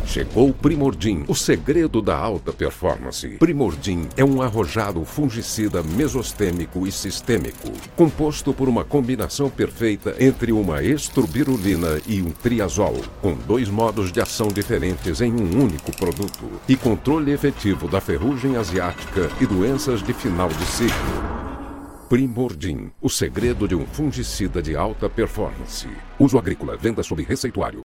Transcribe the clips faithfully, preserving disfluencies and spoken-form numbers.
Chegou o Primordim, o segredo da alta performance. Primordim é um arrojado fungicida mesostêmico e sistêmico, composto por uma combinação perfeita entre uma estrubirulina e um triazol, com dois modos de ação diferentes em um único produto, e controle efetivo da ferrugem asiática e doenças de final de ciclo. Primordim, o segredo de um fungicida de alta performance. Uso agrícola, venda sob receituário.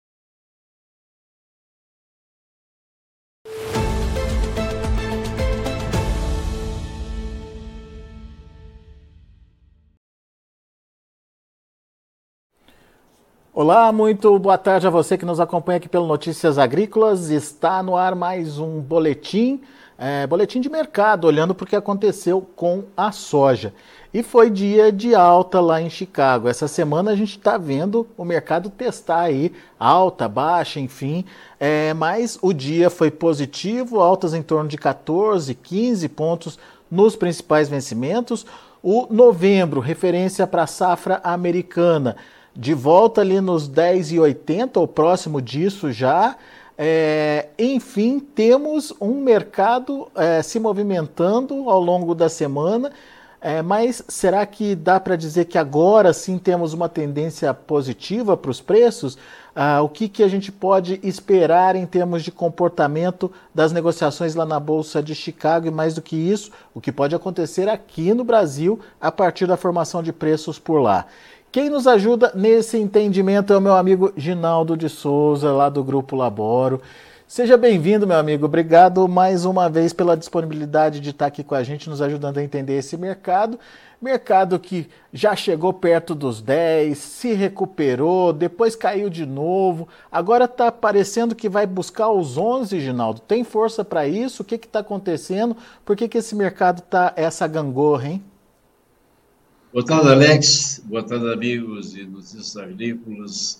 Olá, muito boa tarde a você que nos acompanha aqui pelo Notícias Agrícolas. Está no ar mais um boletim, é, boletim de mercado, olhando para o que aconteceu com a soja. E foi dia de alta lá em Chicago. Essa semana a gente está vendo o mercado testar aí alta, baixa, enfim. É, mas o dia foi positivo, altas em torno de quatorze, quinze pontos nos principais vencimentos. O novembro, referência para a safra americana, de volta ali nos dez e oitenta, ou próximo disso já. É, enfim, temos um mercado é, se movimentando ao longo da semana, é, mas será que dá para dizer que agora sim temos uma tendência positiva para os preços? Ah, o que, que a gente pode esperar em termos de comportamento das negociações lá na Bolsa de Chicago e, mais do que isso, o que pode acontecer aqui no Brasil a partir da formação de preços por lá? Quem nos ajuda nesse entendimento é o meu amigo Ginaldo de Souza, lá do Grupo Laboro. Seja bem-vindo, meu amigo. Obrigado mais uma vez pela disponibilidade de estar aqui com a gente, nos ajudando a entender esse mercado. Mercado que já chegou perto dos dez, se recuperou, depois caiu de novo. Agora está parecendo que vai buscar os onze, Ginaldo. Tem força para isso? O que está acontecendo? Por que, que esse mercado está essa gangorra, hein? Boa tarde, Alex. Boa tarde, amigos de Notícias Agrícolas,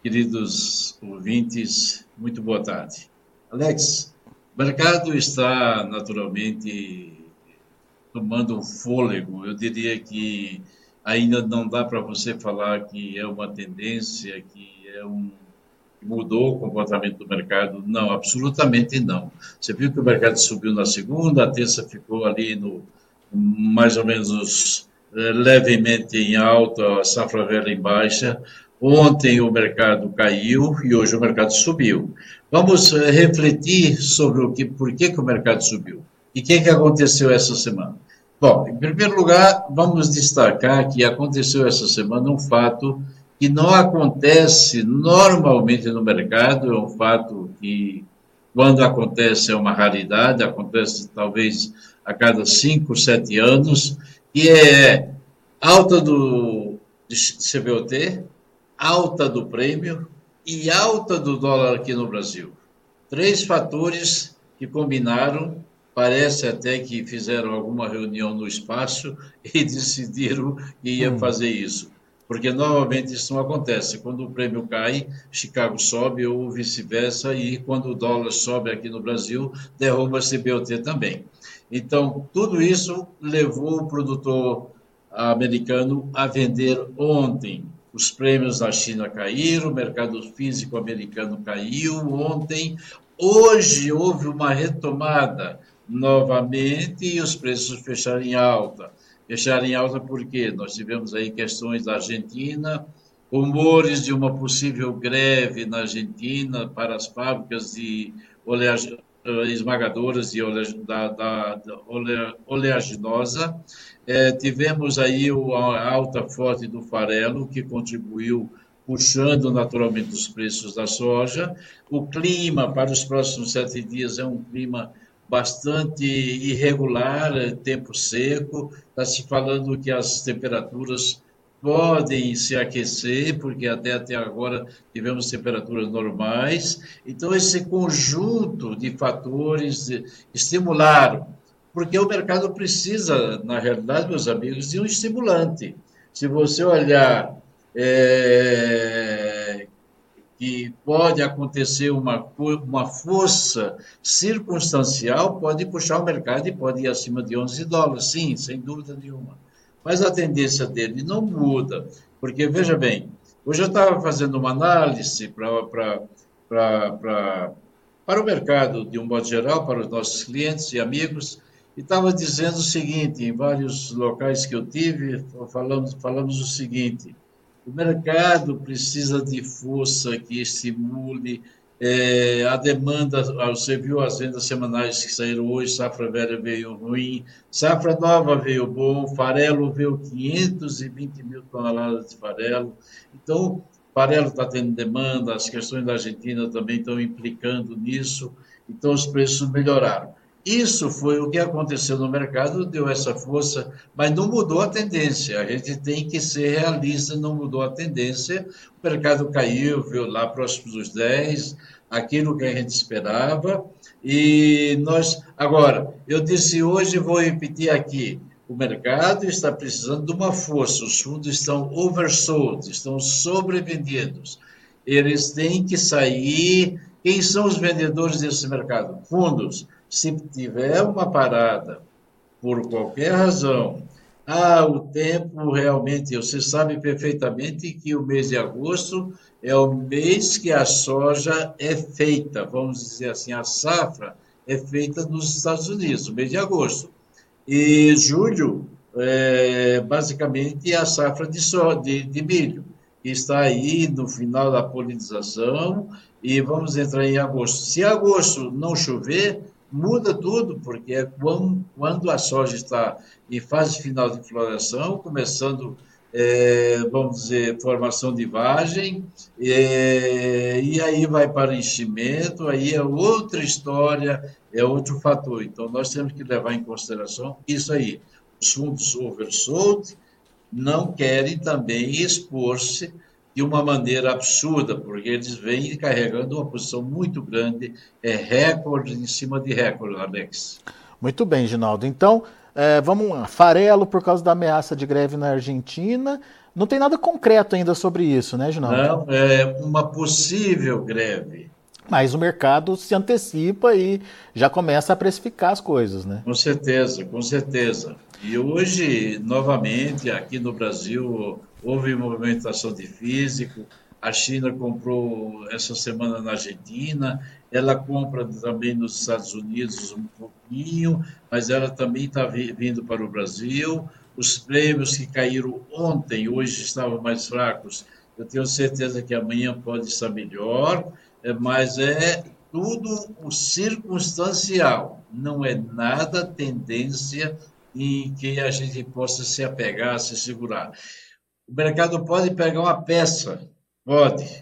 queridos ouvintes. Muito boa tarde. Alex, o mercado está naturalmente tomando um fôlego. Eu diria que ainda não dá para você falar que é uma tendência, que é um que mudou o comportamento do mercado. Não, absolutamente não. Você viu que o mercado subiu na segunda, a terça ficou ali no mais ou menos levemente em alta, a safra velha em baixa. Ontem o mercado caiu e hoje o mercado subiu. Vamos refletir sobre o que, por que, que o mercado subiu e o que, que aconteceu essa semana. Bom, em primeiro lugar, vamos destacar que aconteceu essa semana um fato que não acontece normalmente no mercado, é um fato que, quando acontece, é uma raridade, acontece talvez a cada cinco, sete anos, que é alta do C B O T, alta do prêmio e alta do dólar aqui no Brasil. Três fatores que combinaram, parece até que fizeram alguma reunião no espaço e decidiram que ia hum. fazer isso. Porque, novamente, isso não acontece. Quando o prêmio cai, Chicago sobe ou vice-versa, e quando o dólar sobe aqui no Brasil, derruba a C B O T também. Então, tudo isso levou o produtor americano a vender ontem. Os prêmios na China caíram, o mercado físico americano caiu ontem. Hoje houve uma retomada novamente e os preços fecharam em alta. Fecharam em alta porque nós tivemos aí questões da Argentina, rumores de uma possível greve na Argentina para as fábricas de oleaginosa, esmagadoras e ole, da, da, da ole, oleaginosa. É, tivemos aí a alta forte do farelo, que contribuiu puxando naturalmente os preços da soja. O clima para os próximos sete dias é um clima bastante irregular, tempo seco. Está se falando que as temperaturas podem se aquecer, porque até, até agora tivemos temperaturas normais. Então, esse conjunto de fatores estimularam, porque o mercado precisa, na realidade, meus amigos, de um estimulante. Se você olhar é, que pode acontecer uma, uma força circunstancial, pode puxar o mercado e pode ir acima de onze dólares, sim, sem dúvida nenhuma. Mas a tendência dele não muda, porque, veja bem, hoje eu estava fazendo uma análise para para o mercado, de um modo geral, para os nossos clientes e amigos, e estava dizendo o seguinte, em vários locais que eu tive, falamos, falamos o seguinte, o mercado precisa de força que estimule é, a demanda. Você viu as vendas semanais que saíram hoje, safra velha veio ruim, safra nova veio bom, farelo veio quinhentos e vinte mil toneladas de farelo. Então, farelo está tendo demanda, as questões da Argentina também estão implicando nisso, então os preços melhoraram. Isso foi o que aconteceu no mercado, deu essa força, mas não mudou a tendência. A gente tem que ser realista, não mudou a tendência. O mercado caiu, veio lá próximo dos dez, aquilo que a gente esperava. E nós, agora, eu disse hoje, vou repetir aqui, o mercado está precisando de uma força, os fundos estão oversold, estão sobrevendidos. Eles têm que sair. Quem são os vendedores desse mercado? Fundos. Se tiver uma parada, por qualquer razão, ah, o tempo realmente, você sabe perfeitamente que o mês de agosto é o mês que a soja é feita, vamos dizer assim, a safra é feita nos Estados Unidos, o mês de agosto. E julho, é, basicamente, é a safra de, so, de, de milho, que está aí no final da polinização, e vamos entrar em agosto. Se agosto não chover, muda tudo, porque é quando, quando a soja está em fase final de floração, começando, é, vamos dizer, formação de vagem, é, e aí vai para enchimento, aí é outra história, é outro fator. Então, nós temos que levar em consideração isso aí. Os fundos oversold não querem também expor-se de uma maneira absurda, porque eles vêm carregando uma posição muito grande, é recorde em cima de recorde, Alex. Muito bem, Ginaldo. Então, é, vamos lá. Farelo, por causa da ameaça de greve na Argentina. Não tem nada concreto ainda sobre isso, né, Ginaldo? Não, é uma possível greve. Mas o mercado se antecipa e já começa a precificar as coisas, né? Com certeza, com certeza. E hoje, novamente, aqui no Brasil, houve movimentação de físico. A China comprou essa semana na Argentina, ela compra também nos Estados Unidos um pouquinho, mas ela também está vindo para o Brasil. Os prêmios que caíram ontem, hoje estavam mais fracos. Eu tenho certeza que amanhã pode estar melhor, mas é tudo o circunstancial, não é nada tendência em que a gente possa se apegar, se segurar. O mercado pode pegar uma peça, pode,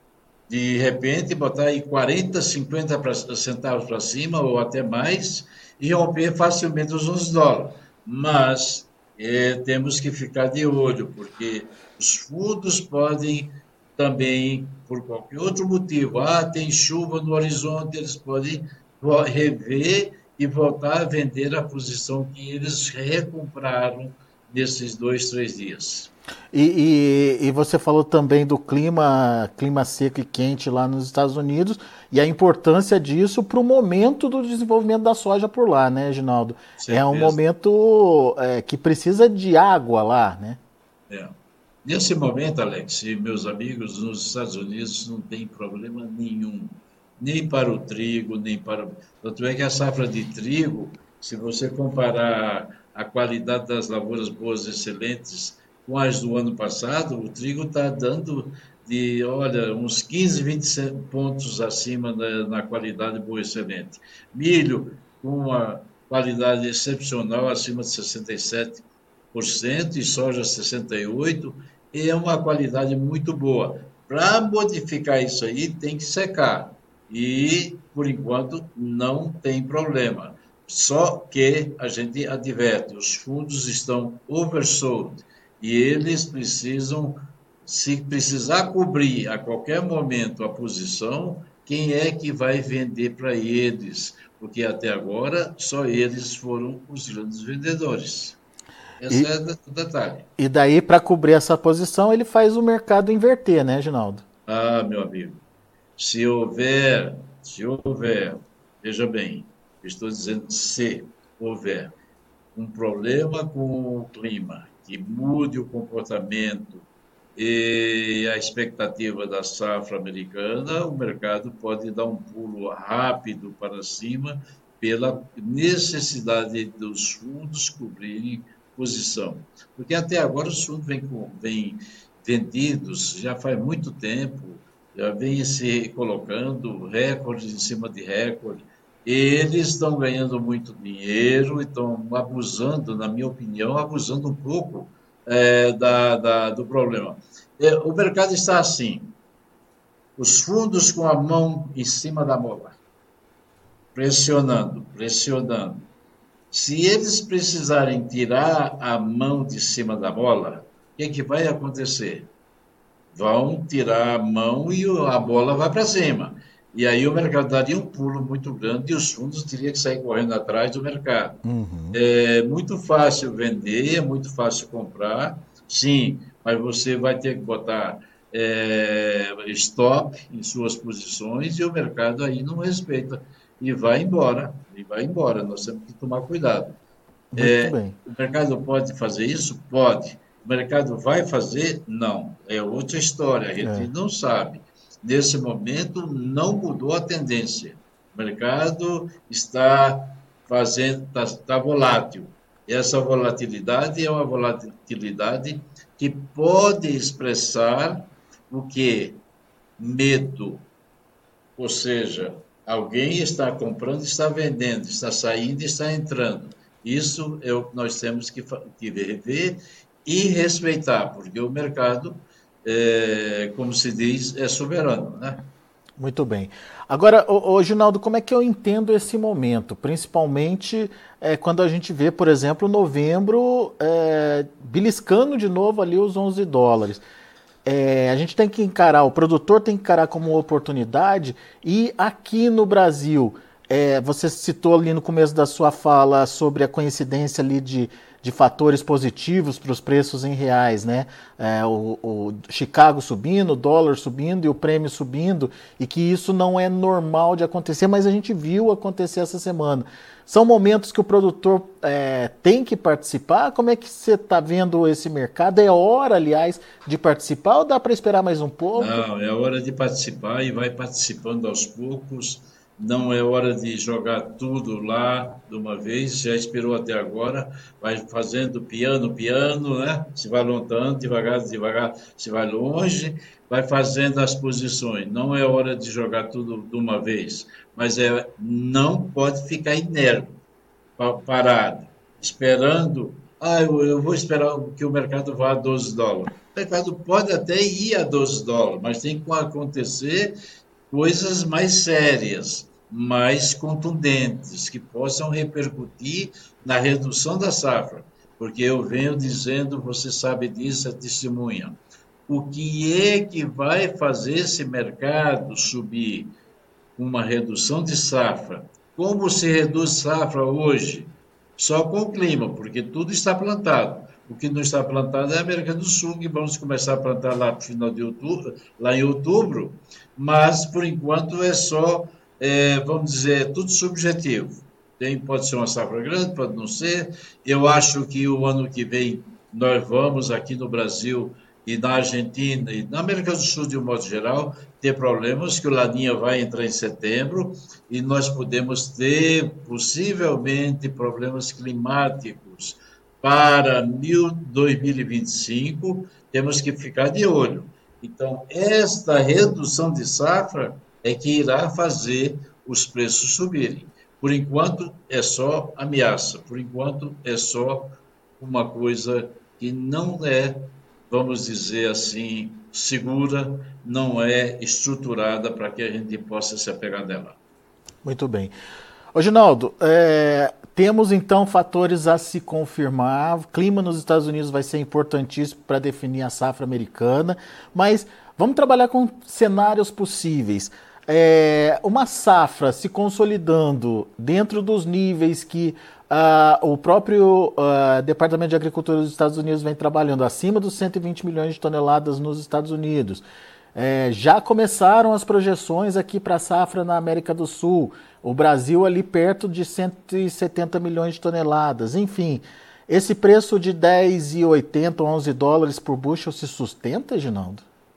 de repente botar aí quarenta, cinquenta centavos para cima ou até mais e romper facilmente os onze dólares. Mas é, temos que ficar de olho, porque os fundos podem também, por qualquer outro motivo, ah, tem chuva no horizonte, eles podem rever e voltar a vender a posição que eles recompraram nesses dois, três dias. E, e, e você falou também do clima, clima seco e quente lá nos Estados Unidos e a importância disso para o momento do desenvolvimento da soja por lá, né, Ginaldo? É um momento é, que precisa de água lá, né? É. Nesse momento, Alex, e meus amigos, nos Estados Unidos não tem problema nenhum, nem para o trigo, nem para... Tanto é que a safra de trigo, se você comparar a qualidade das lavouras boas, excelentes, com as do ano passado, o trigo está dando de, olha, uns quinze, vinte pontos acima da, na qualidade boa, excelente. Milho, com uma qualidade excepcional, acima de sessenta e sete por cento, e soja sessenta e oito por cento, é uma qualidade muito boa. Para modificar isso aí, tem que secar. E, por enquanto, não tem problema. Só que a gente adverte, os fundos estão oversold e eles precisam, se precisar cobrir a qualquer momento a posição, quem é que vai vender para eles? Porque até agora só eles foram os grandes vendedores. Esse e, é o detalhe. E daí, para cobrir essa posição, ele faz o mercado inverter, né, Ginaldo? Ah, meu amigo, se houver, se houver, veja bem, estou dizendo se houver um problema com o clima, que mude o comportamento e a expectativa da safra americana, o mercado pode dar um pulo rápido para cima pela necessidade dos fundos cobrirem posição. Porque até agora os fundos vêm, vêm vendidos já faz muito tempo, já vêm se colocando recordes em cima de recorde. Eles estão ganhando muito dinheiro e estão abusando, na minha opinião, abusando um pouco é, da, da, do problema. É, o mercado está assim, os fundos com a mão em cima da mola, pressionando, pressionando. Se eles precisarem tirar a mão de cima da bola, o que, é que vai acontecer? Vão tirar a mão e a bola vai para cima. E aí o mercado daria um pulo muito grande e os fundos teriam que sair correndo atrás do mercado. Uhum. É muito fácil vender, é muito fácil comprar, sim, mas você vai ter que botar é, stop em suas posições e o mercado aí não respeita. E vai embora, e vai embora, nós temos que tomar cuidado. É, o mercado pode fazer isso? Pode. O mercado vai fazer? Não. É outra história, a gente é. não sabe. Nesse momento, não mudou a tendência. O mercado está fazendo, está, está volátil. E essa volatilidade é uma volatilidade que pode expressar o quê? Medo. Ou seja, alguém está comprando, está vendendo, está saindo e está entrando. Isso é o que nós temos que, que ver e respeitar, porque o mercado, é, como se diz, é soberano, né? Muito bem. Agora, ô, ô, Ginaldo, como é que eu entendo esse momento? Principalmente é, quando a gente vê, por exemplo, novembro é, beliscando de novo ali os onze dólares. É, a gente tem que encarar, o produtor tem que encarar como uma oportunidade, e aqui no Brasil, é, você citou ali no começo da sua fala sobre a coincidência ali de, de fatores positivos para os preços em reais, né? É, o, o Chicago subindo, o dólar subindo e o prêmio subindo, e que isso não é normal de acontecer, mas a gente viu acontecer essa semana. São momentos que o produtor é, tem que participar? Como é que você está vendo esse mercado? É hora, aliás, de participar ou dá para esperar mais um pouco? Não, é hora de participar e vai participando aos poucos. Não é hora de jogar tudo lá de uma vez, já esperou até agora, vai fazendo piano, piano, né? Se vai lutando, devagar, devagar, se vai longe, vai fazendo as posições. Não é hora de jogar tudo de uma vez, mas é, não pode ficar inerte, parado, esperando, ah, eu, eu vou esperar que o mercado vá a doze dólares. O mercado pode até ir a doze dólares, mas tem que acontecer coisas mais sérias, mais contundentes, que possam repercutir na redução da safra. Porque eu venho dizendo, você sabe disso, é testemunha. O que é que vai fazer esse mercado subir? Uma redução de safra. Como se reduz safra hoje? Só com o clima, porque tudo está plantado. O que não está plantado é a América do Sul, que vamos começar a plantar lá no final de outubro, lá em outubro, mas, por enquanto, é só, é, vamos dizer, tudo subjetivo. Tem, pode ser uma safra grande, pode não ser. Eu acho que o ano que vem nós vamos, aqui no Brasil e na Argentina e na América do Sul, de um modo geral, ter problemas, que o Laninha vai entrar em setembro e nós podemos ter, possivelmente, problemas climáticos. Para dois mil e vinte e cinco, temos que ficar de olho. Então, esta redução de safra é que irá fazer os preços subirem. Por enquanto, é só ameaça. Por enquanto, é só uma coisa que não é, vamos dizer assim, segura, não é estruturada para que a gente possa se apegar nela. Muito bem. Ô, Ginaldo, é, temos então fatores a se confirmar. O clima nos Estados Unidos vai ser importantíssimo para definir a safra americana, mas vamos trabalhar com cenários possíveis. É, uma safra se consolidando dentro dos níveis que uh, o próprio uh, Departamento de Agricultura dos Estados Unidos vem trabalhando, acima dos cento e vinte milhões de toneladas nos Estados Unidos. É, já começaram as projeções aqui para a safra na América do Sul, o Brasil ali perto de cento e setenta milhões de toneladas, enfim. Esse preço de dez e oitenta, onze dólares por bushel se sustenta, Ginaldo?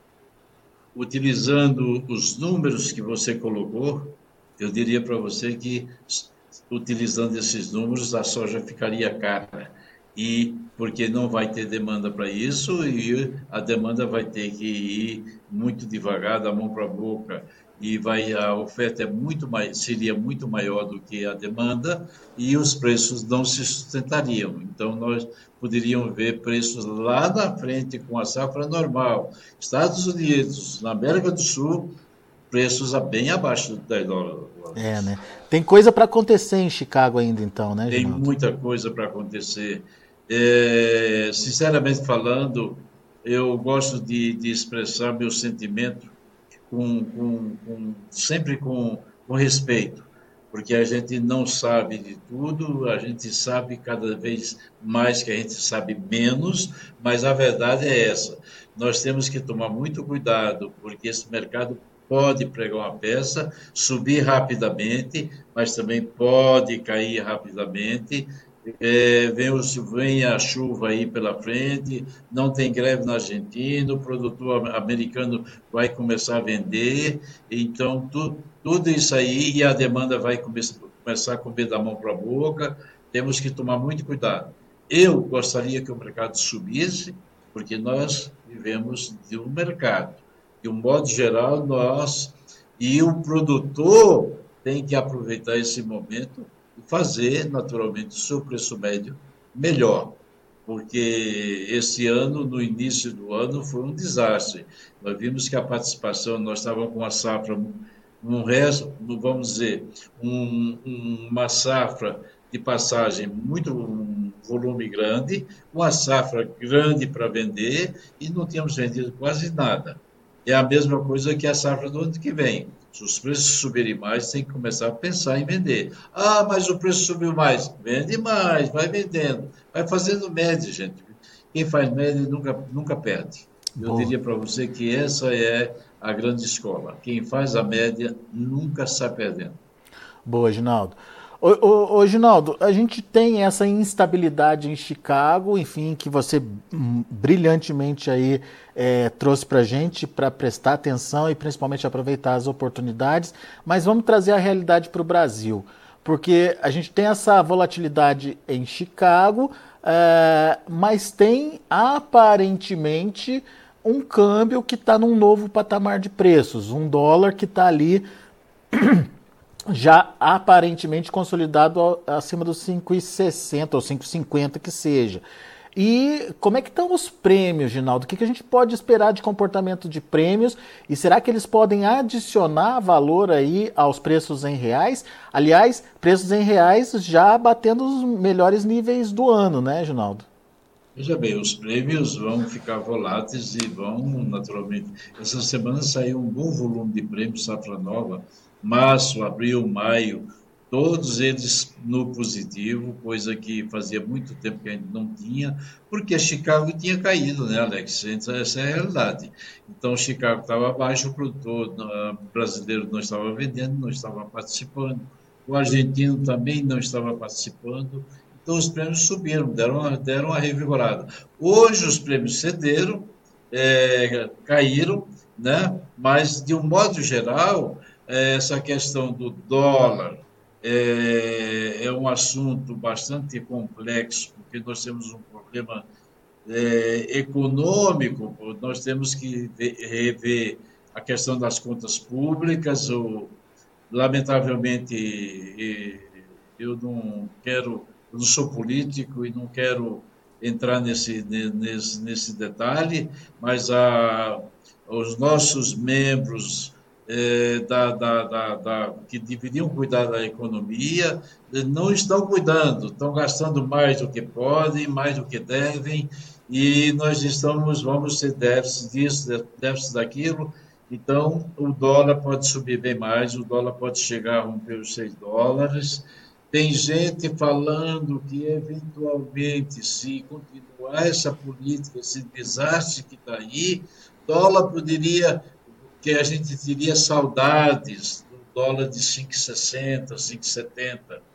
Utilizando os números que você colocou, eu diria para você que, utilizando esses números, a soja ficaria cara. E porque não vai ter demanda para isso, e a demanda vai ter que ir muito devagar, da mão para a boca, e vai, a oferta é muito mais, seria muito maior do que a demanda, e os preços não se sustentariam. Então, nós poderíamos ver preços lá na frente com a safra normal. Estados Unidos, na América do Sul, preços bem abaixo de dez dólares. É, né? Tem coisa para acontecer em Chicago ainda, então, né, Tem Ginaldo? muita coisa para acontecer. É, sinceramente falando, eu gosto de, de expressar meu sentimento com, com, com, sempre com, com respeito, porque a gente não sabe de tudo, a gente sabe cada vez mais que a gente sabe menos, mas a verdade é essa. Nós temos que tomar muito cuidado, porque esse mercado pode pregar uma peça, subir rapidamente, mas também pode cair rapidamente. É, vem, o, vem a chuva aí pela frente, não tem greve na Argentina, o produtor americano vai começar a vender, então tu, tudo isso aí e a demanda vai come, começar a comer da mão para a boca, temos que tomar muito cuidado. Eu gostaria que o mercado subisse, porque nós vivemos de um mercado, de um modo geral, nós e o produtor tem que aproveitar esse momento fazer, naturalmente, o seu preço médio melhor, porque esse ano, no início do ano, foi um desastre. Nós vimos que a participação, nós estávamos com uma safra, um resto, vamos dizer, um, uma safra de passagem muito, um volume grande, uma safra grande para vender e não tínhamos vendido quase nada. É a mesma coisa que a safra do ano que vem. Se os preços subirem mais, tem que começar a pensar em vender. Ah, mas o preço subiu mais. Vende mais, vai vendendo. Vai fazendo média, gente. Quem faz média nunca, nunca perde. Eu Boa. diria para você que essa é a grande escola. Quem faz a média nunca sai perdendo. Boa, Ginaldo. Ô, ô, ô, Ginaldo, a gente tem essa instabilidade em Chicago, enfim, que você hum, brilhantemente aí é, trouxe para a gente para prestar atenção e principalmente aproveitar as oportunidades, mas vamos trazer a realidade para o Brasil, porque a gente tem essa volatilidade em Chicago, é, mas tem aparentemente um câmbio que está num novo patamar de preços, um dólar que está ali já aparentemente consolidado acima dos cinco e sessenta ou cinco e cinquenta que seja. E como é que estão os prêmios, Ginaldo? O que, que a gente pode esperar de comportamento de prêmios? E será que eles podem adicionar valor aí aos preços em reais? Aliás, preços em reais já batendo os melhores níveis do ano, né, Ginaldo? Veja bem, os prêmios vão ficar voláteis e vão, naturalmente... Essa semana saiu um bom volume de prêmios Safra Nova, março, abril, maio, todos eles no positivo, coisa que fazia muito tempo que a gente não tinha, porque Chicago tinha caído, né, Alex? Essa é a realidade. Então, Chicago estava abaixo, o produtor brasileiro não estava vendendo, não estava participando, o argentino também não estava participando, então os prêmios subiram, deram uma, deram uma revigorada. Hoje os prêmios cederam, é, caíram, né? Mas, de um modo geral, essa questão do dólar é, é um assunto bastante complexo, porque nós temos um problema é, econômico, nós temos que rever a questão das contas públicas. Ou, lamentavelmente, eu não quero, eu não sou político e não quero entrar nesse, nesse, nesse detalhe, mas a, os nossos membros É, da, da, da, da, que deveriam cuidar da economia, não estão cuidando, estão gastando mais do que podem, mais do que devem, e nós estamos, vamos ter déficit disso, déficit daquilo, então o dólar pode subir bem mais, o dólar pode chegar a romper os seis dólares. Tem gente falando que, eventualmente, se continuar essa política, esse desastre que está aí, o dólar poderia... que a gente teria saudades do dólar de cinco e sessenta, cinco e setenta.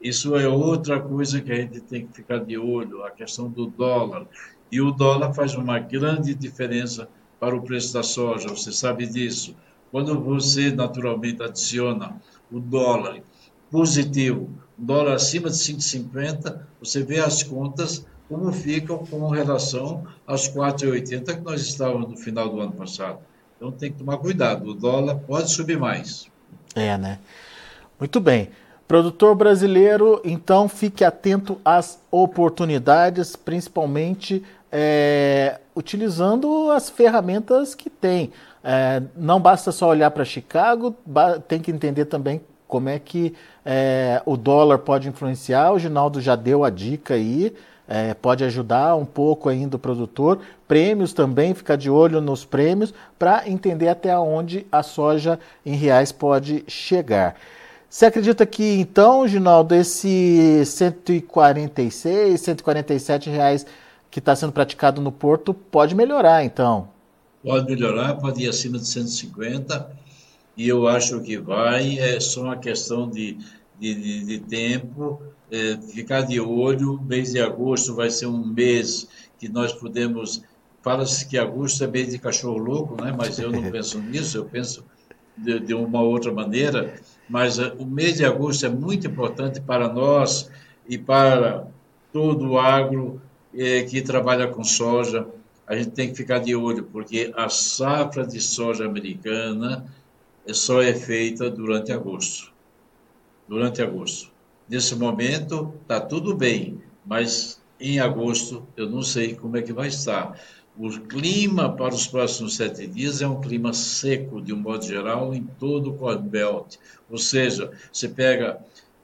Isso é outra coisa que a gente tem que ficar de olho, a questão do dólar. E o dólar faz uma grande diferença para o preço da soja, você sabe disso. Quando você naturalmente adiciona o dólar positivo, dólar acima de cinco e cinquenta, você vê as contas como ficam com relação aos quatro e oitenta que nós estávamos no final do ano passado. Então tem que tomar cuidado, o dólar pode subir mais. É, né? Muito bem. Produtor brasileiro, então fique atento às oportunidades, principalmente é, utilizando as ferramentas que tem. É, não basta só olhar para Chicago, tem que entender também como é que é, o dólar pode influenciar. O Ginaldo já deu a dica aí, é, pode ajudar um pouco ainda o produtor. Prêmios também, ficar de olho nos prêmios para entender até onde a soja em reais pode chegar. Você acredita que, então, Ginaldo, esse cento e quarenta e seis, cento e quarenta e sete reais que está sendo praticado no Porto pode melhorar, então? Pode melhorar, pode ir acima de cento e cinquenta, e eu acho que vai, é só uma questão de, de, de, de tempo, é, ficar de olho. O mês de agosto vai ser um mês que nós podemos... Fala-se que agosto é mês de cachorro louco, né? Mas eu não penso nisso, eu penso de, de uma outra maneira. Mas uh, o mês de agosto é muito importante para nós e para todo o agro eh, que trabalha com soja. A gente tem que ficar de olho, porque a safra de soja americana só é feita durante agosto. Durante agosto. Nesse momento está tudo bem, mas em agosto eu não sei como é que vai estar. O clima para os próximos sete dias é um clima seco, de um modo geral, em todo o Corn Belt. Ou seja, você pega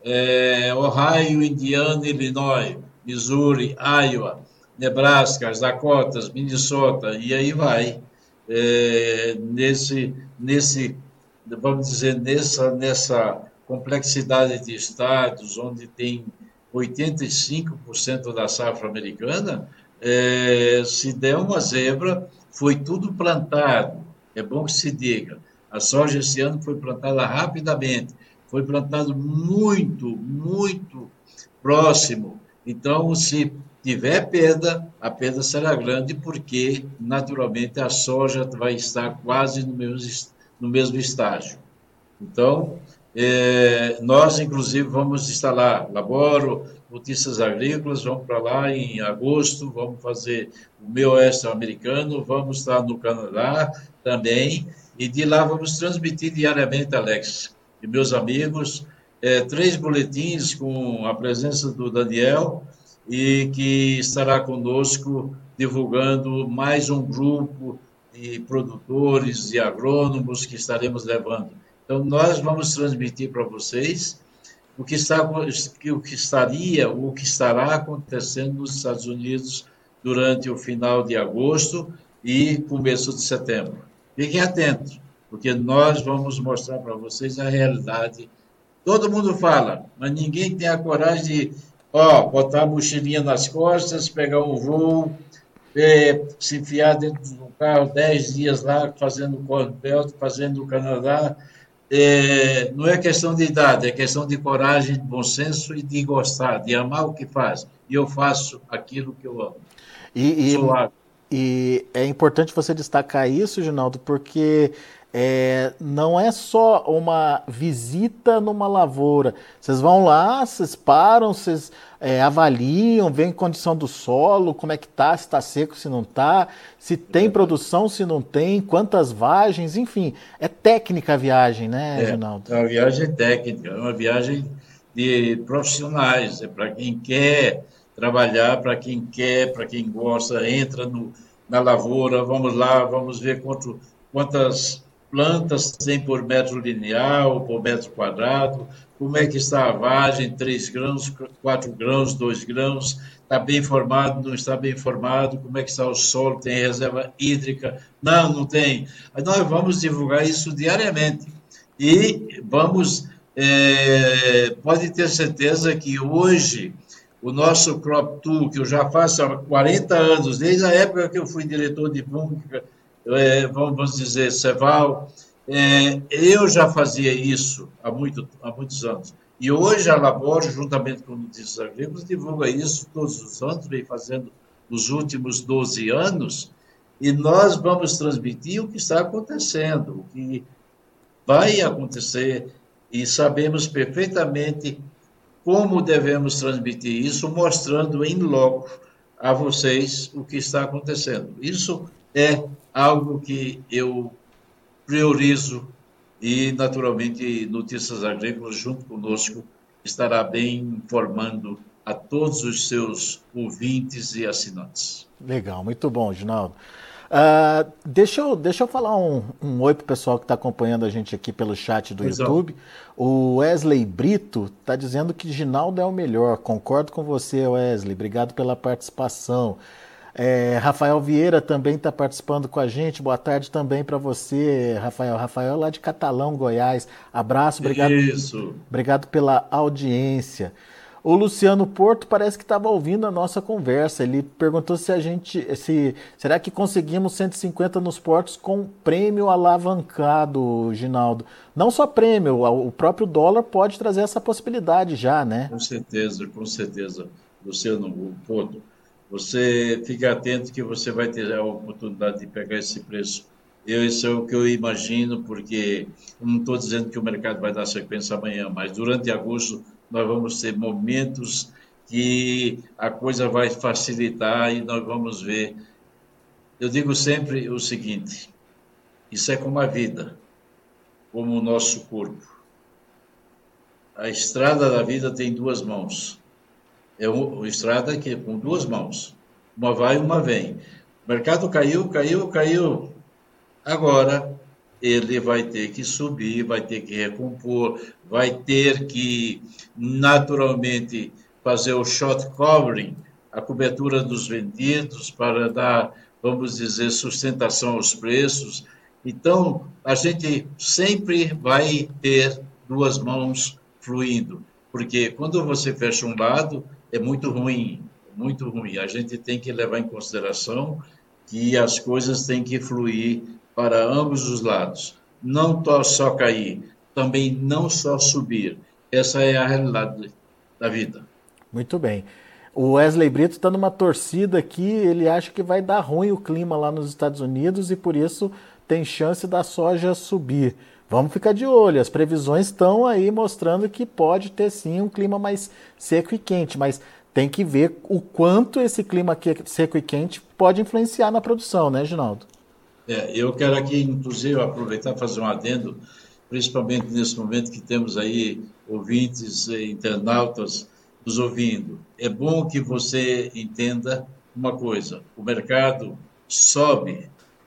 é, Ohio, Indiana, Illinois, Missouri, Iowa, Nebraska, as Dakotas, Minnesota, e aí vai. É, nesse, nesse, vamos dizer, nessa, nessa complexidade de estados, onde tem oitenta e cinco por cento da safra americana, É, se der uma zebra, foi tudo plantado. É bom que se diga. A soja esse ano foi plantada rapidamente, foi plantado muito, muito próximo. Então, se tiver perda, a perda será grande, porque, naturalmente, a soja vai estar quase no mesmo, no mesmo estágio. Então, é, nós, inclusive, vamos instalar Laboro, Notícias Agrícolas, vamos para lá em agosto, vamos fazer o meu oeste americano, vamos estar no Canadá também, e de lá vamos transmitir diariamente, Alex, e meus amigos, é, três boletins com a presença do Daniel, e que estará conosco divulgando mais um grupo de produtores e agrônomos que estaremos levando. Então, nós vamos transmitir para vocês o que, está, o que estaria, o que estará acontecendo nos Estados Unidos durante o final de agosto e começo de setembro. Fiquem atentos, porque nós vamos mostrar para vocês a realidade. Todo mundo fala, mas ninguém tem a coragem de ó, botar a mochilinha nas costas, pegar um voo, é, se enfiar dentro do carro dez dias lá, fazendo o Corn Belt, fazendo o Canadá. É, não é questão de idade, é questão de coragem, de bom senso e de gostar, de amar o que faz. E eu faço aquilo que eu amo. E, e, e é importante você destacar isso, Ginaldo, porque é, não é só uma visita numa lavoura. Vocês vão lá, vocês param, vocês é, avaliam, veem a condição do solo, como é que está, se está seco, se não está, se tem é. produção, se não tem, quantas vagens, enfim. É técnica a viagem, né, é, Ginaldo? É uma viagem técnica, é uma viagem de profissionais, é para quem quer trabalhar, para quem quer, para quem gosta, entra no, na lavoura, vamos lá, vamos ver quanto, quantas plantas tem por metro linear, por metro quadrado, como é que está a vagem, três grãos, quatro grãos, dois grãos, está bem formado, não está bem formado, como é que está o solo, tem reserva hídrica, não, não tem. Nós vamos divulgar isso diariamente e vamos, é, pode ter certeza que hoje o nosso Crop Tool, que eu já faço há quarenta anos, desde a época que eu fui diretor de pública, é, vamos dizer, Ceval, é, eu já fazia isso há, muito, há muitos anos. E hoje a Labor, juntamente com Notícias Agrícolas, divulga isso todos os anos, vem fazendo nos últimos doze anos, e nós vamos transmitir o que está acontecendo, o que vai acontecer, e sabemos perfeitamente como devemos transmitir isso, mostrando em loco a vocês o que está acontecendo. Isso é algo que eu priorizo e, naturalmente, Notícias Agrícolas, junto conosco, estará bem informando a todos os seus ouvintes e assinantes. Legal, muito bom, Ginaldo. Uh, deixa, eu, deixa eu falar um, um oi pro pessoal que está acompanhando a gente aqui pelo chat do pois YouTube. É. O Wesley Brito está dizendo que Ginaldo é o melhor. Concordo com você, Wesley. Obrigado pela participação. É, Rafael Vieira também está participando com a gente. Boa tarde também para você, Rafael. Rafael lá de Catalão, Goiás. Abraço, obrigado, Isso. obrigado pela audiência. O Luciano Porto parece que estava ouvindo a nossa conversa. Ele perguntou se a gente, se será que conseguimos cento e cinquenta nos portos com prêmio alavancado, Ginaldo? Não só prêmio, o próprio dólar pode trazer essa possibilidade já, né? Com certeza, com certeza, Luciano Porto. Você fica atento que você vai ter a oportunidade de pegar esse preço. Eu, isso é o que eu imagino, porque não estou dizendo que o mercado vai dar sequência amanhã, mas durante agosto nós vamos ter momentos que a coisa vai facilitar e nós vamos ver. Eu digo sempre o seguinte, isso é como a vida, como o nosso corpo. A estrada da vida tem duas mãos. É uma estrada que com duas mãos. Uma vai e uma vem. O mercado caiu, caiu, caiu. Agora ele vai ter que subir, vai ter que recompor, vai ter que, naturalmente, fazer o short covering, a cobertura dos vendidos, para dar, vamos dizer, sustentação aos preços. Então, a gente sempre vai ter duas mãos fluindo, porque quando você fecha um lado, é muito ruim, muito ruim. A gente tem que levar em consideração que as coisas têm que fluir para ambos os lados. Não só cair, também não só subir. Essa é a realidade da vida. Muito bem. O Wesley Brito está numa torcida aqui, ele acha que vai dar ruim o clima lá nos Estados Unidos e por isso tem chance da soja subir. Vamos ficar de olho, as previsões estão aí mostrando que pode ter sim um clima mais seco e quente, mas tem que ver o quanto esse clima aqui seco e quente pode influenciar na produção, né, Ginaldo? É, eu quero aqui, inclusive, aproveitar e fazer um adendo, principalmente nesse momento que temos aí ouvintes, internautas nos ouvindo. É bom que você entenda uma coisa, o mercado sobe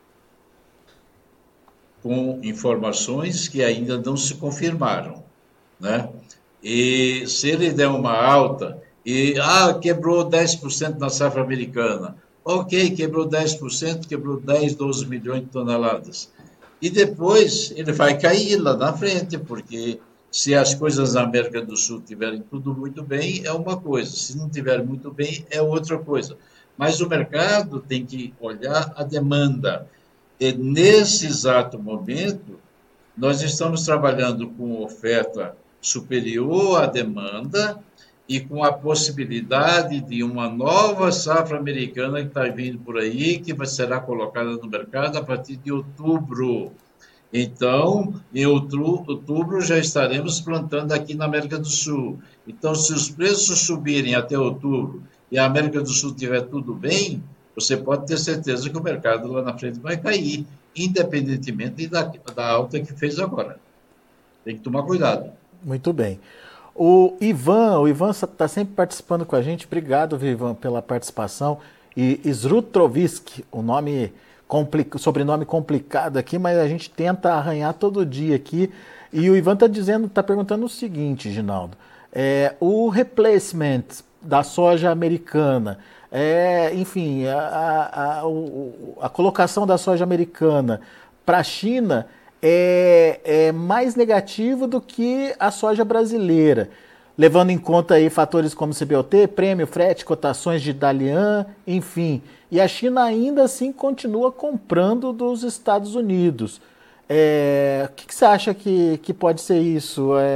com informações que ainda não se confirmaram, né? E se ele der uma alta, e ah, quebrou dez por cento na safra americana, ok, quebrou dez por cento, quebrou dez, doze milhões de toneladas. E depois ele vai cair lá na frente, porque se as coisas na América do Sul tiverem tudo muito bem, é uma coisa, se não tiver muito bem, é outra coisa. Mas o mercado tem que olhar a demanda. E nesse exato momento, nós estamos trabalhando com oferta superior à demanda e com a possibilidade de uma nova safra americana que está vindo por aí, que vai, será colocada no mercado a partir de outubro. Então, em outubro, outubro já estaremos plantando aqui na América do Sul. Então, se os preços subirem até outubro e a América do Sul tiver tudo bem, você pode ter certeza que o mercado lá na frente vai cair, independentemente da, da alta que fez agora. Tem que tomar cuidado. Muito bem. O Ivan, o Ivan está sempre participando com a gente. Obrigado, Ivan, pela participação. E Srutrovski, o nome complica, sobrenome complicado aqui, mas a gente tenta arranhar todo dia aqui. E o Ivan está dizendo, está perguntando o seguinte, Ginaldo. É, o replacement da soja americana, é, enfim, a, a, a, a colocação da soja americana para a China é, é mais negativo do que a soja brasileira, levando em conta aí fatores como C B O T, prêmio, frete, cotações de Dalian, enfim. E a China ainda assim continua comprando dos Estados Unidos. É, o que, que você acha que, que pode ser isso? É,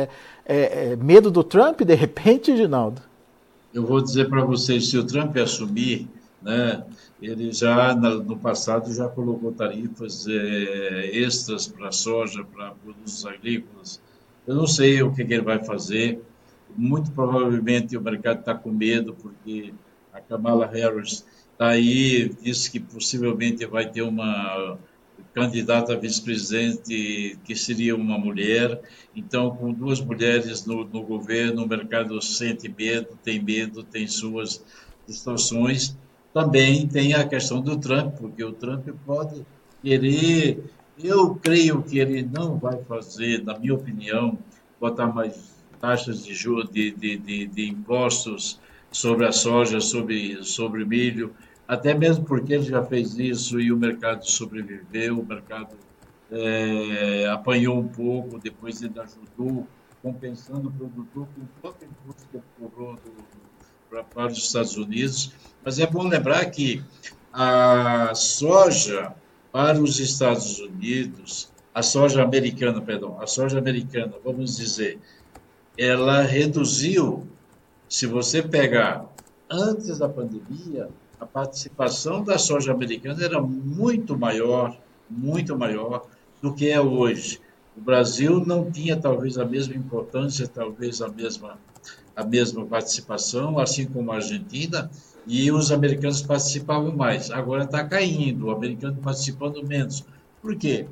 é, é, medo do Trump, de repente, Ginaldo? Eu vou dizer para vocês, se o Trump assumir, né, ele já no passado já colocou tarifas é, extras para soja, para produtos agrícolas. Eu não sei o que, que ele vai fazer. Muito provavelmente o mercado está com medo, porque a Kamala Harris está aí, disse que possivelmente vai ter uma candidata a vice-presidente que seria uma mulher. Então, com duas mulheres no, no governo, o mercado sente medo, tem medo, tem suas distorções. Também tem a questão do Trump, porque o Trump pode querer... Eu creio que ele não vai fazer, na minha opinião, botar mais taxas de juros, de, de, de, de impostos sobre a soja, sobre, sobre milho, até mesmo porque ele já fez isso e o mercado sobreviveu, o mercado é, apanhou um pouco, depois ele ajudou, compensando o produtor com todo o imposto que ele cobrou para os Estados Unidos. Mas é bom lembrar que a soja para os Estados Unidos, a soja americana, perdão, a soja americana, vamos dizer, ela reduziu, se você pegar antes da pandemia, a participação da soja americana era muito maior, muito maior do que é hoje. O Brasil não tinha talvez a mesma importância, talvez a mesma, a mesma participação, assim como a Argentina, e os americanos participavam mais. Agora está caindo, o americano participando menos. Por quê?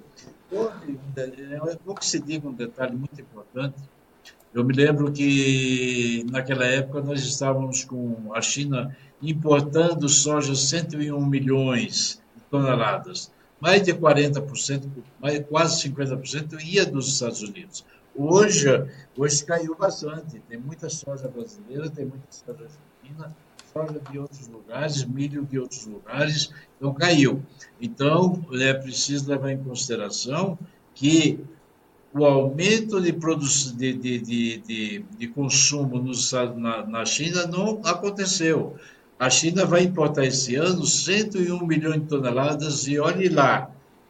É bom que se diga um detalhe muito importante. Eu me lembro que, naquela época, nós estávamos com a China importando soja cento e um milhões de toneladas. Mais de quarenta por cento, mais, quase cinquenta por cento ia dos Estados Unidos. Hoje, hoje caiu bastante. Tem muita soja brasileira, tem muita soja argentina, soja de outros lugares, milho de outros lugares, então caiu. Então, é preciso levar em consideração que o aumento de, produção, de, de, de, de, de consumo nos, na, na China não aconteceu. A China vai importar esse ano cento e um milhões de toneladas e olhe lá,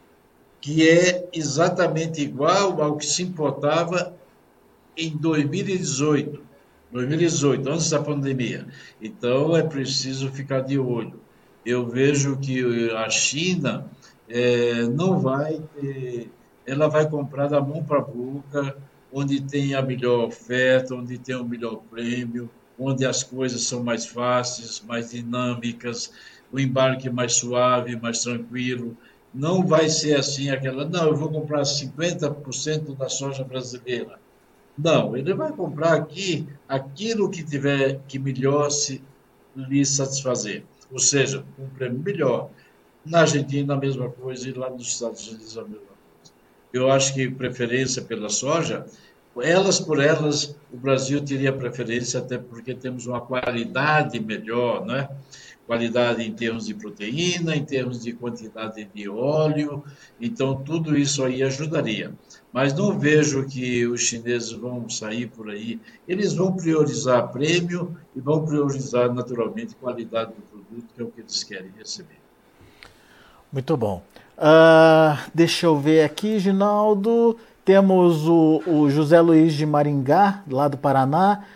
que é exatamente igual ao que se importava em dois mil e dezoito, dois mil e dezoito, antes da pandemia. Então, é preciso ficar de olho. Eu vejo que a China é, não vai ter... Ela vai comprar da mão para a boca, onde tem a melhor oferta, onde tem o melhor prêmio, onde as coisas são mais fáceis, mais dinâmicas, o embarque mais suave, mais tranquilo. Não vai ser assim aquela, não, eu vou comprar cinquenta por cento da soja brasileira. Não, ele vai comprar aqui aquilo que tiver que melhor se lhe satisfazer, ou seja, um prêmio melhor. Na Argentina a mesma coisa e lá nos Estados Unidos a mesma coisa. Eu acho que preferência pela soja, elas por elas, o Brasil teria preferência, até porque temos uma qualidade melhor, né? Qualidade em termos de proteína, em termos de quantidade de óleo, então tudo isso aí ajudaria. Mas não vejo que os chineses vão sair por aí, eles vão priorizar prêmio e vão priorizar naturalmente qualidade do produto, que é o que eles querem receber. Muito bom. Uh, deixa eu ver aqui, Ginaldo. Temos o, o José Luiz de Maringá, lá do Paraná,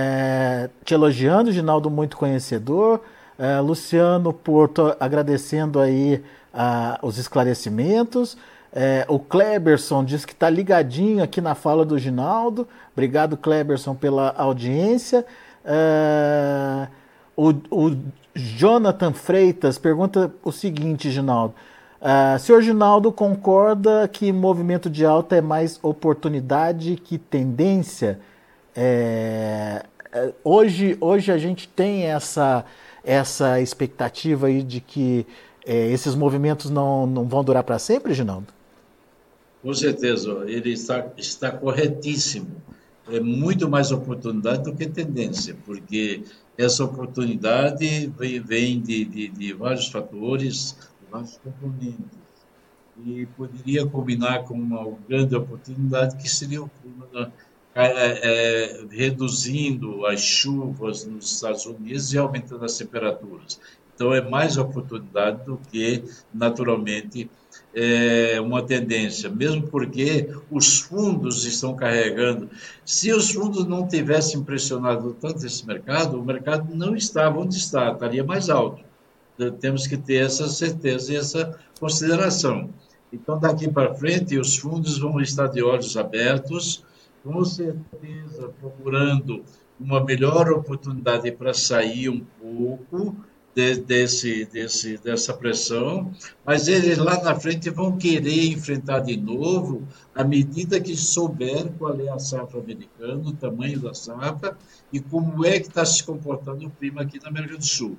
é, te elogiando, Ginaldo, muito conhecedor. É, Luciano Porto agradecendo aí uh, os esclarecimentos. É, o Kleberson diz que está ligadinho aqui na fala do Ginaldo. Obrigado, Kleberson, pela audiência. É, o, o Jonathan Freitas pergunta o seguinte, Ginaldo. Uh, senhor Ginaldo concorda que movimento de alta é mais oportunidade que tendência? É, hoje, hoje a gente tem essa, essa expectativa aí de que é, esses movimentos não, não vão durar para sempre, Ginaldo? Com certeza, ele está, está corretíssimo. É muito mais oportunidade do que tendência, porque essa oportunidade vem, vem de, de, de vários fatores, vários componentes, e poderia combinar com uma grande oportunidade que seria o clima é, é, reduzindo as chuvas nos Estados Unidos e aumentando as temperaturas. Então, é mais oportunidade do que, naturalmente, é, uma tendência, mesmo porque os fundos estão carregando. Se os fundos não tivessem pressionado tanto esse mercado, o mercado não estava onde está, estaria mais alto. Temos que ter essa certeza e essa consideração. Então, daqui para frente, os fundos vão estar de olhos abertos, com certeza procurando uma melhor oportunidade para sair um pouco de, desse, desse, dessa pressão, mas eles lá na frente vão querer enfrentar de novo à medida que souber qual é a safra americana, o tamanho da safra e como é que está se comportando o clima aqui na América do Sul.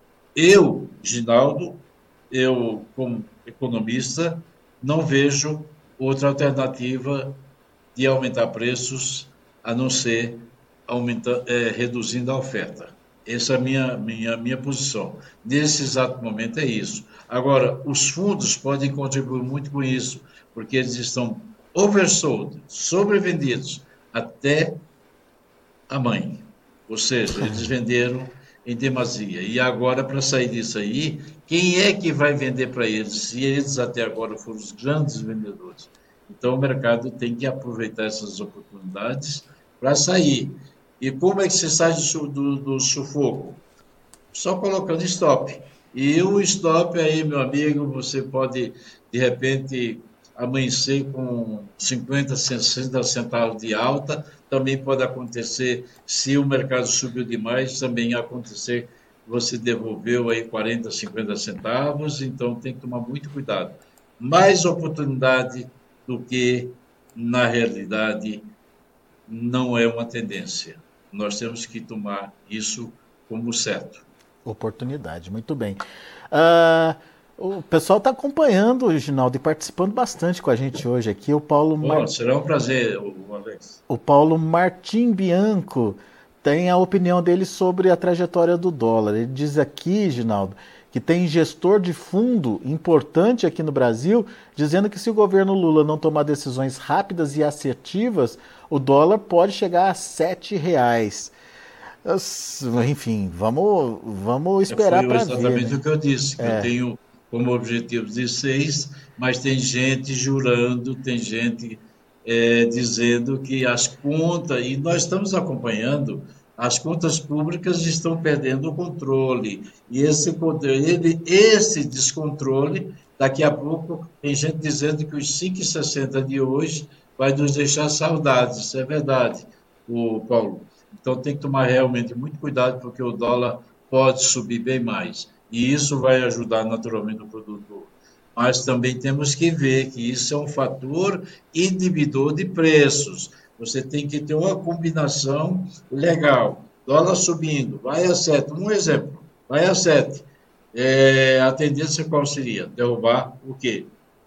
Eu, Ginaldo, eu como economista, não vejo outra alternativa de aumentar preços a não ser aumentar, é, reduzindo a oferta. Essa é a minha, minha, minha posição. Nesse exato momento é isso. Agora, os fundos podem contribuir muito com isso, porque eles estão oversold, sobrevendidos, até a mãe. Ou seja, eles venderam em demasia. E agora, para sair disso aí, quem é que vai vender para eles, se eles até agora foram os grandes vendedores? Então, o mercado tem que aproveitar essas oportunidades para sair. E como é que se sai do, do, do sufoco? Só colocando stop. E o stop aí, meu amigo, você pode, de repente, amanhecer com cinquenta, sessenta centavos de alta. Também pode acontecer, se o mercado subiu demais, também acontecer que você devolveu aí quarenta, cinquenta centavos. Então, tem que tomar muito cuidado. Mais oportunidade do que, na realidade, não é uma tendência. Nós temos que tomar isso como certo. Oportunidade, muito bem. Uh, o pessoal está acompanhando, Ginaldo, e participando bastante com a gente hoje aqui. O Paulo Bom, Mar... será um prazer, Alex. O Paulo Martim Bianco tem a opinião dele sobre a trajetória do dólar. Ele diz aqui, Ginaldo, que tem gestor de fundo importante aqui no Brasil, dizendo que se o governo Lula não tomar decisões rápidas e assertivas, o dólar pode chegar a sete reais. Enfim, vamos, vamos esperar para ver. Foi exatamente né? o que eu disse, que é. eu tenho como objetivo de seis, mas tem gente jurando, tem gente é, dizendo que as contas, e nós estamos acompanhando, as contas públicas estão perdendo o controle. E esse, ele, esse descontrole, daqui a pouco, tem gente dizendo que os cinco e sessenta de hoje vai nos deixar saudades. Isso é verdade, o Paulo. Então, tem que tomar realmente muito cuidado, porque o dólar pode subir bem mais. E isso vai ajudar, naturalmente, o produtor. Mas também temos que ver que isso é um fator inibidor de preços. Você tem que ter uma combinação legal. Dólar subindo, vai a sete. Um exemplo, vai a sete. É, a tendência qual seria? Derrubar o quê?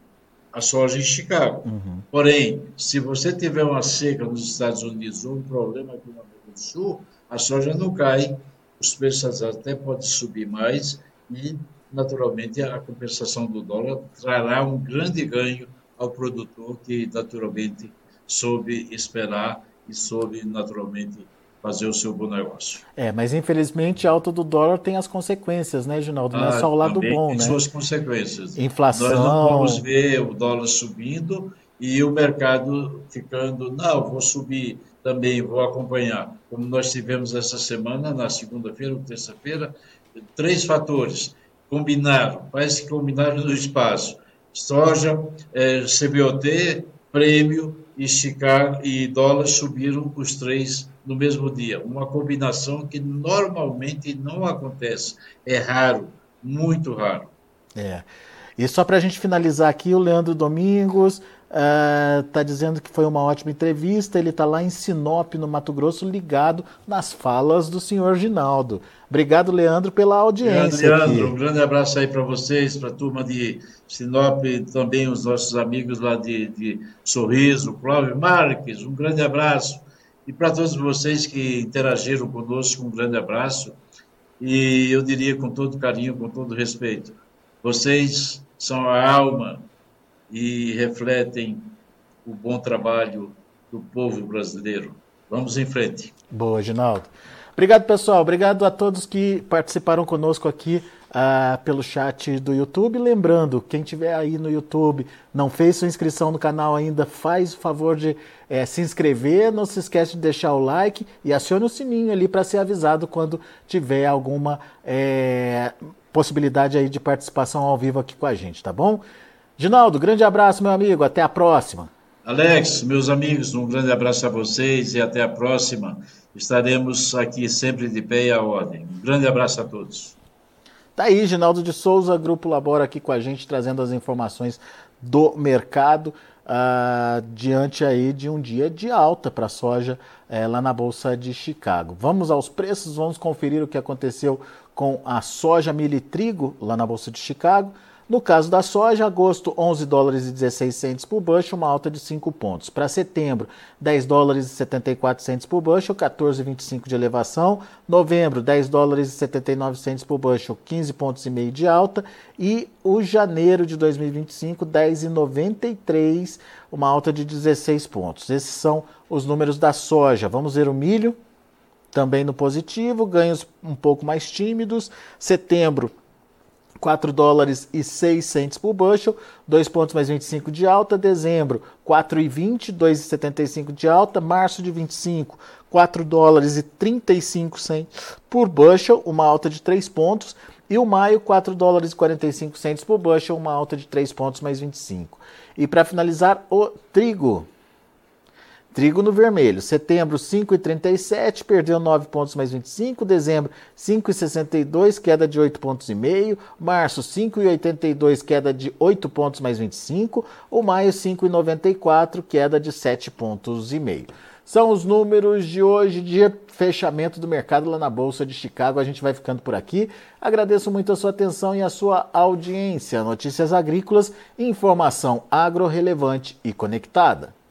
A soja em Chicago. Uhum. Porém, se você tiver uma seca nos Estados Unidos ou um problema aqui na América do Sul, a soja não cai, os preços até podem subir mais e, naturalmente, a compensação do dólar trará um grande ganho ao produtor que, naturalmente, soube esperar e soube, naturalmente, fazer o seu bom negócio. É, mas infelizmente a alta do dólar tem as consequências, né, Ginaldo? Não ah, é só o lado também bom, tem né? suas consequências. Inflação. Nós não vamos ver o dólar subindo e o mercado ficando, não, vou subir também, vou acompanhar. Como nós tivemos essa semana, na segunda-feira ou terça-feira, três fatores combinaram, parece que combinaram no espaço. Soja, eh, C B O T, prêmio e Chicago e dólar subiram os três no mesmo dia. Uma combinação que normalmente não acontece. É raro, muito raro. É. E só para a gente finalizar aqui, o Leandro Domingos está uh, dizendo que foi uma ótima entrevista. Ele está lá em Sinop, no Mato Grosso, ligado nas falas do senhor Ginaldo. Obrigado, Leandro, pela audiência. Leandro, Leandro, aqui. um grande abraço aí para vocês, para a turma de Sinop, também os nossos amigos lá de, de Sorriso, Cláudio Marques, um grande abraço. E para todos vocês que interagiram conosco, um grande abraço. E eu diria com todo carinho, com todo respeito, vocês são a alma e refletem o bom trabalho do povo brasileiro. Vamos em frente. Boa, Ginaldo. Obrigado, pessoal. Obrigado a todos que participaram conosco aqui uh, pelo chat do YouTube. Lembrando, quem tiver aí no YouTube, não fez sua inscrição no canal ainda, faz o favor de é, se inscrever. Não se esquece de deixar o like e acione o sininho ali para ser avisado quando tiver alguma é, possibilidade aí de participação ao vivo aqui com a gente, tá bom? Ginaldo, grande abraço, meu amigo. Até a próxima. Alex, meus amigos, um grande abraço a vocês e até a próxima. Estaremos aqui sempre de pé e à ordem. Um grande abraço a todos. Tá aí, Ginaldo de Souza, Grupo Labora aqui com a gente, trazendo as informações do mercado, uh, diante aí de um dia de alta para a soja uh, lá na Bolsa de Chicago. Vamos aos preços, vamos conferir o que aconteceu com a soja, milho e trigo lá na Bolsa de Chicago. No caso da soja, agosto, onze dólares e dezesseis centos por bushel, uma alta de cinco pontos. Para setembro, dez dólares e setenta e quatro centos por bushel, quatorze vírgula vinte e cinco de elevação. Novembro, dez dólares e setenta e nove centos por bushel, quinze pontos e meio de alta. E o janeiro de dois mil e vinte e cinco, dez vírgula noventa e três, uma alta de dezesseis pontos. Esses são os números da soja. Vamos ver o milho, também no positivo, ganhos um pouco mais tímidos. Setembro, quatro dólares e seis centos por bushel, dois pontos mais vinte e cinco de alta. Dezembro, quatro e vinte, dois e setenta e cinco de alta. Março de vinte e cinco, quatro dólares e trinta e cinco centos por bushel, uma alta de três pontos. E o maio, quatro dólares e quarenta e cinco centos por bushel, uma alta de três pontos mais vinte e cinco. E para finalizar, o trigo. Trigo no vermelho, setembro cinco e trinta e sete, perdeu nove pontos mais vinte e cinco, dezembro cinco e sessenta e dois, queda de oito pontos e meio, março cinco e oitenta e dois, queda de oito pontos mais vinte e cinco, o maio cinco e noventa e quatro, queda de sete pontos e meio. São os números de hoje, dia fechamento do mercado lá na Bolsa de Chicago. A gente vai ficando por aqui. Agradeço muito a sua atenção e a sua audiência. Notícias agrícolas, informação agro relevante e conectada.